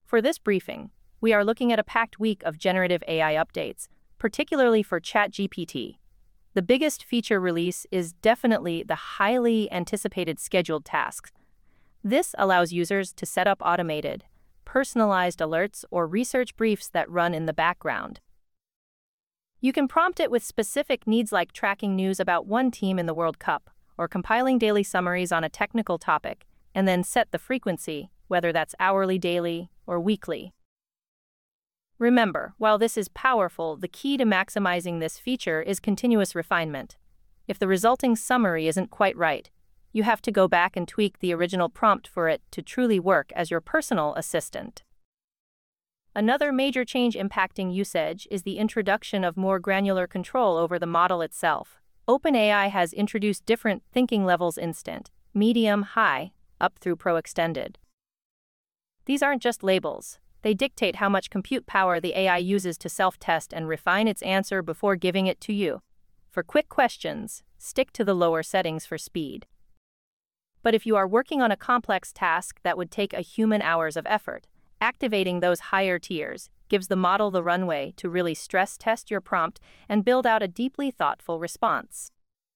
For this briefing, we are looking at a packed week of generative AI updates, particularly for ChatGPT. The biggest feature release is definitely the highly anticipated scheduled tasks. This allows users to set up automated, personalized alerts or research briefs that run in the background. You can prompt it with specific needs like tracking news about one team in the World Cup or compiling daily summaries on a technical topic, and then set the frequency, whether that's hourly, daily, or weekly. Remember, while this is powerful, the key to maximizing this feature is continuous refinement. If the resulting summary isn't quite right, you have to go back and tweak the original prompt for it to truly work as your personal assistant. Another major change impacting usage is the introduction of more granular control over the model itself. OpenAI has introduced different thinking levels: instant, medium, high, up through pro extended. These aren't just labels. They dictate how much compute power the AI uses to self-test and refine its answer before giving it to you. For quick questions, stick to the lower settings for speed. But if you are working on a complex task that would take a human hours of effort, activating those higher tiers gives the model the runway to really stress test your prompt and build out a deeply thoughtful response.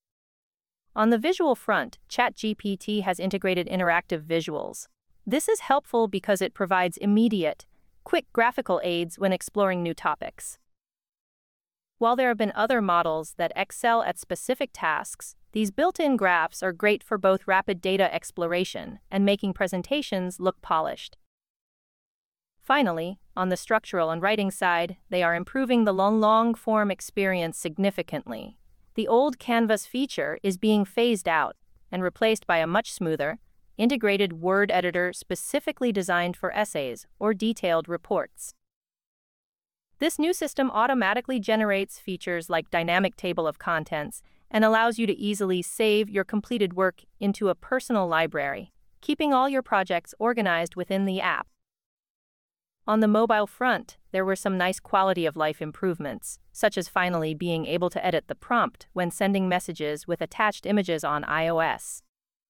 On the visual front, ChatGPT has integrated interactive visuals. This is helpful because it provides immediate, quick graphical aids when exploring new topics. While there have been other models that excel at specific tasks, these built-in graphs are great for both rapid data exploration and making presentations look polished. Finally, on the structural and writing side, they are improving the long-form experience significantly. The old Canvas feature is being phased out and replaced by a much smoother, integrated word editor specifically designed for essays or detailed reports. This new system automatically generates features like dynamic table of contents and allows you to easily save your completed work into a personal library, keeping all your projects organized within the app. On the mobile front, there were some nice quality of life improvements, such as finally being able to edit the prompt when sending messages with attached images on iOS.